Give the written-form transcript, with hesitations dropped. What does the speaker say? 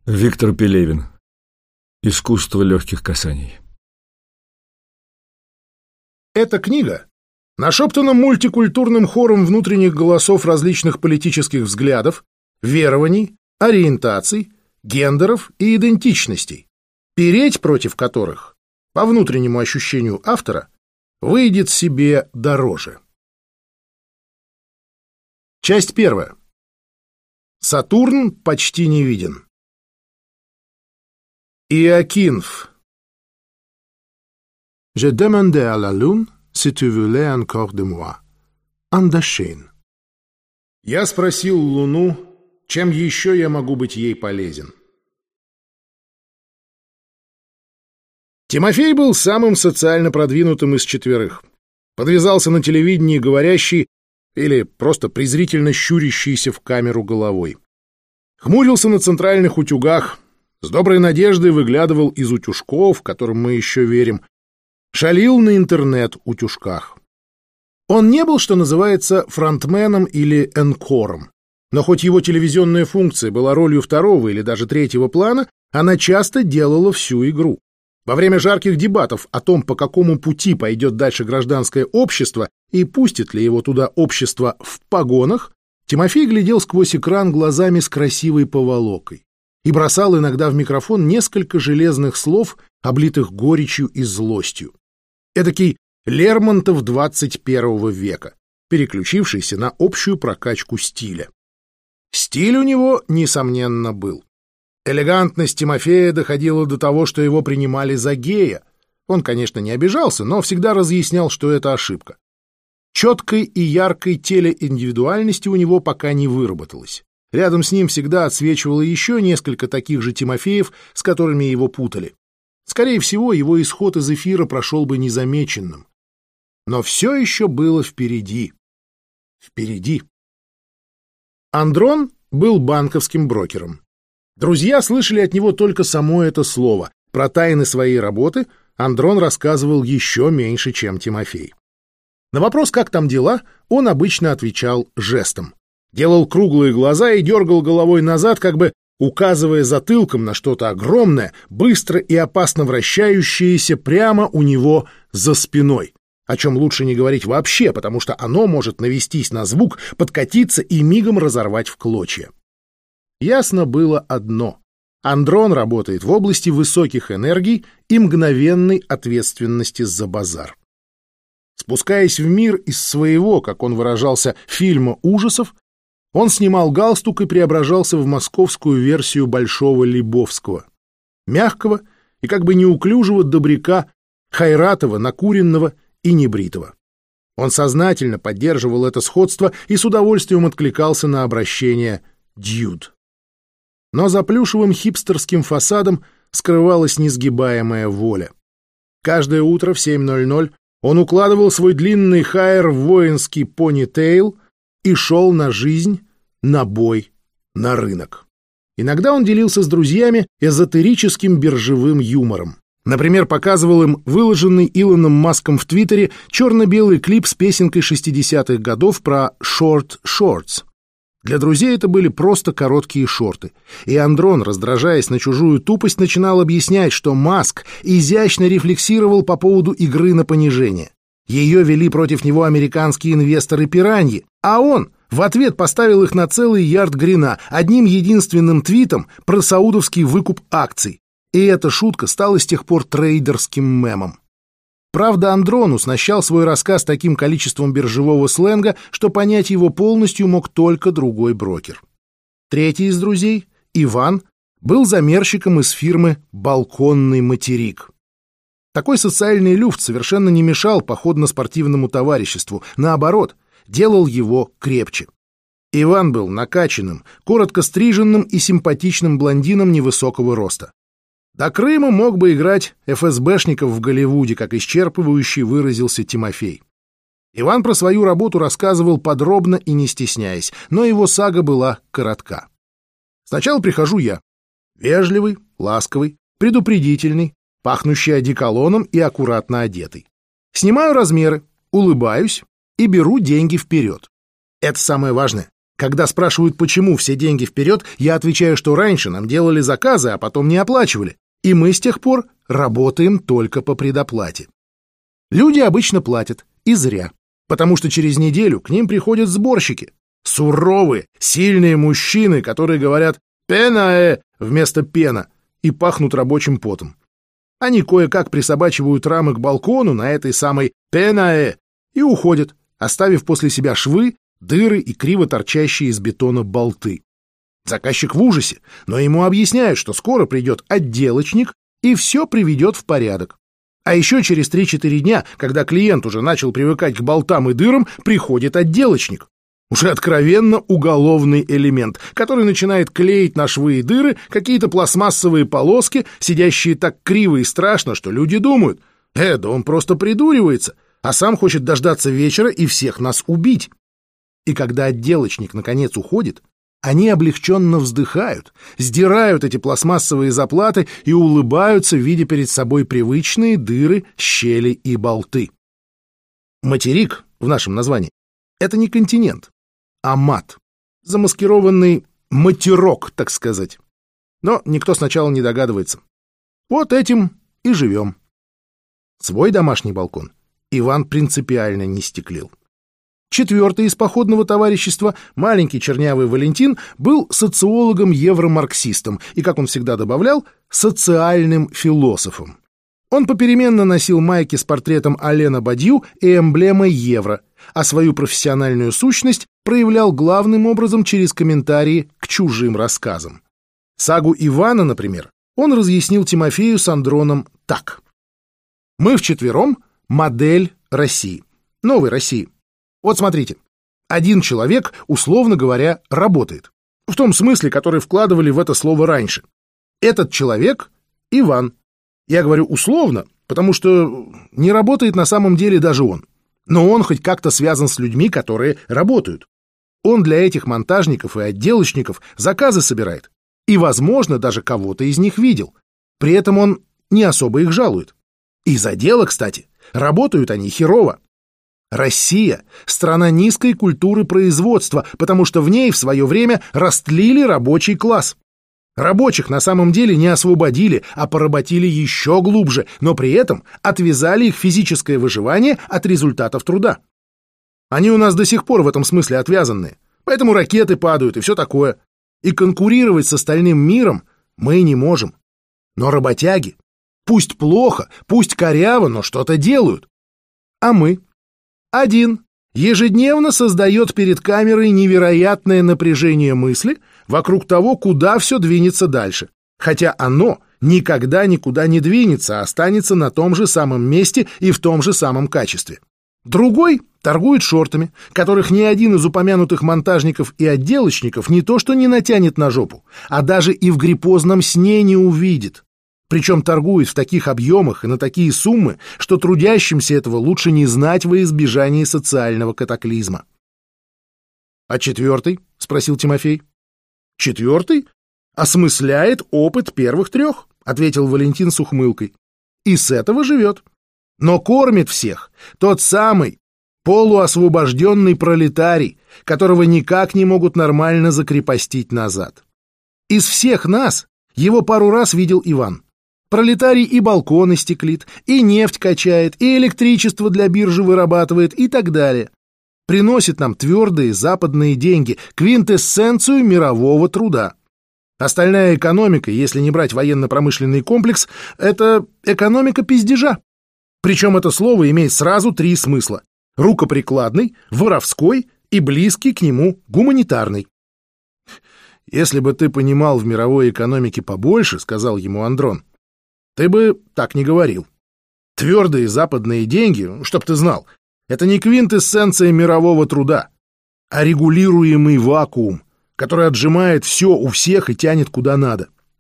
Виктор Пелевин. Искусство легких касаний. Эта книга нашептана мультикультурным хором внутренних голосов различных политических взглядов, верований, ориентаций, гендеров и идентичностей, переть против которых, по внутреннему ощущению автора, выйдет себе дороже. Часть первая. Сатурн почти не виден. Иоакинф. Je demandais à la lune si tu voulais encore de moi. Андашейн. Я спросил Луну, чем еще я могу быть ей полезен. Тимофей был самым социально продвинутым из четверых. Подвязался на телевидении говорящий или просто презрительно щурящийся в камеру головой. Хмурился на центральных утюгах, с доброй надеждой выглядывал из утюжков, которым мы еще верим, шалил на интернет-утюжках. Он не был, что называется, фронтменом или энкором, но хоть его телевизионная функция была ролью второго или даже третьего плана, она часто делала всю игру. Во время жарких дебатов о том, по какому пути пойдет дальше гражданское общество и пустит ли его туда общество в погонах, Тимофей глядел сквозь экран глазами с красивой поволокой и бросал иногда в микрофон несколько железных слов, облитых горечью и злостью. Эдакий Лермонтов 21 века, переключившийся на общую прокачку стиля. Стиль у него, несомненно, был. Элегантность Тимофея доходила до того, что его принимали за гея. Он, конечно, не обижался, но всегда разъяснял, что это ошибка. Четкой и яркой телеиндивидуальности у него пока не выработалось. Рядом с ним всегда отсвечивало еще несколько таких же Тимофеев, с которыми его путали. Скорее всего, его исход из эфира прошел бы незамеченным. Но все еще было впереди. Впереди. Андрон был банковским брокером. Друзья слышали от него только само это слово. Про тайны своей работы Андрон рассказывал еще меньше, чем Тимофей. На вопрос, как там дела, он обычно отвечал жестом. Делал круглые глаза и дергал головой назад, как бы указывая затылком на что-то огромное, быстро и опасно вращающееся прямо у него за спиной. О чем лучше не говорить вообще, потому что оно может навестись на звук, подкатиться и мигом разорвать в клочья. Ясно было одно. Андрон работает в области высоких энергий и мгновенной ответственности за базар. Спускаясь в мир из своего, как он выражался, фильма ужасов, он снимал галстук и преображался в московскую версию Большого Лебовского. Мягкого и как бы неуклюжего добряка, хайратова, накуренного и небритого. Он сознательно поддерживал это сходство и с удовольствием откликался на обращение «дьюд». Но за плюшевым хипстерским фасадом скрывалась несгибаемая воля. Каждое утро в 7:00 он укладывал свой длинный хайер в воинский понитейл и шел на жизнь, на бой, на рынок. Иногда он делился с друзьями эзотерическим биржевым юмором. Например, показывал им выложенный Илоном Маском в Твиттере черно-белый клип с песенкой 60-х годов про «short shorts». Для друзей это были просто короткие шорты. И Андрон, раздражаясь на чужую тупость, начинал объяснять, что Маск изящно рефлексировал по поводу игры на понижение. Ее вели против него американские инвесторы-пираньи, а он в ответ поставил их на целый ярд грина одним единственным твитом про саудовский выкуп акций. И эта шутка стала с тех пор трейдерским мемом. Правда, Андрон уснащал свой рассказ таким количеством биржевого сленга, что понять его полностью мог только другой брокер. Третий из друзей, Иван, был замерщиком из фирмы «Балконный материк». Такой социальный люфт совершенно не мешал походно-спортивному товариществу, наоборот, делал его крепче. Иван был накачанным, коротко стриженным и симпатичным блондином невысокого роста. До Крыма мог бы играть ФСБшников в Голливуде, как исчерпывающе выразился Тимофей. Иван про свою работу рассказывал подробно и не стесняясь, но его сага была коротка. Сначала прихожу я. Вежливый, ласковый, предупредительный, пахнущий одеколоном и аккуратно одетый. Снимаю размеры, улыбаюсь и беру деньги вперед. Это самое важное. Когда спрашивают, почему все деньги вперед, я отвечаю, что раньше нам делали заказы, а потом не оплачивали, и мы с тех пор работаем только по предоплате. Люди обычно платят, и зря, потому что через неделю к ним приходят сборщики. Суровые, сильные мужчины, которые говорят «пенаэ» вместо «пена» и пахнут рабочим потом. Они кое-как присобачивают рамы к балкону на этой самой «пенаэ» и уходят, оставив после себя швы, дыры и криво торчащие из бетона болты. Заказчик в ужасе, но ему объясняют, что скоро придет отделочник и все приведет в порядок. А еще через 3-4 дня, когда клиент уже начал привыкать к болтам и дырам, приходит отделочник. Уже откровенно уголовный элемент, который начинает клеить на швы и дыры какие-то пластмассовые полоски, сидящие так криво и страшно, что люди думают, да он просто придуривается, а сам хочет дождаться вечера и всех нас убить. И когда отделочник наконец уходит, они облегченно вздыхают, сдирают эти пластмассовые заплаты и улыбаются, видя перед собой привычные дыры, щели и болты. Материк в нашем названии — это не континент, а мат, замаскированный матерок, так сказать. Но никто сначала не догадывается. Вот этим и живем. Свой домашний балкон Иван принципиально не стеклил. Четвертый из походного товарищества, маленький чернявый Валентин, был социологом-евромарксистом и, как он всегда добавлял, социальным философом. Он попеременно носил майки с портретом Алена Бадью и эмблемой евро, а свою профессиональную сущность проявлял главным образом через комментарии к чужим рассказам. Сагу Ивана, например, он разъяснил Тимофею с Андроном так. «Мы вчетвером — модель России, новой России. Вот смотрите, один человек, условно говоря, работает. В том смысле, который вкладывали в это слово раньше. Этот человек — Иван. Я говорю условно, потому что не работает на самом деле даже он. Но он хоть как-то связан с людьми, которые работают. Он для этих монтажников и отделочников заказы собирает. И, возможно, даже кого-то из них видел. При этом он не особо их жалует. И за дело, кстати, работают они херово. Россия — страна низкой культуры производства, потому что в ней в свое время растлили рабочий класс. Рабочих на самом деле не освободили, а поработили еще глубже, но при этом отвязали их физическое выживание от результатов труда. Они у нас до сих пор в этом смысле отвязанные, поэтому ракеты падают и все такое. И конкурировать с остальным миром мы не можем. Но работяги, пусть плохо, пусть коряво, но что-то делают. А мы? Один ежедневно создает перед камерой невероятное напряжение мысли вокруг того, куда все двинется дальше, хотя оно никогда никуда не двинется, а останется на том же самом месте и в том же самом качестве. Другой торгует шортами, которых ни один из упомянутых монтажников и отделочников не то что не натянет на жопу, а даже и в гриппозном сне не увидит. Причем торгует в таких объемах и на такие суммы, что трудящимся этого лучше не знать во избежании социального катаклизма. — А четвертый? — спросил Тимофей. — Четвертый осмысляет опыт первых трех, — ответил Валентин с ухмылкой. — И с этого живет. Но кормит всех тот самый полуосвобожденный пролетарий, которого никак не могут нормально закрепостить назад. Из всех нас его пару раз видел Иван. Пролетарий и балконы стеклит, и нефть качает, и электричество для биржи вырабатывает и так далее. Приносит нам твердые западные деньги, квинтэссенцию мирового труда. Остальная экономика, если не брать военно-промышленный комплекс, это экономика пиздежа. Причем это слово имеет сразу три смысла: рукоприкладный, воровской и близкий к нему гуманитарный. «Если бы ты понимал в мировой экономике побольше, — сказал ему Андрон, — ты бы так не говорил. Твердые западные деньги, чтоб ты знал, это не квинтэссенция мирового труда, а регулируемый вакуум, который отжимает все у всех и тянет куда надо.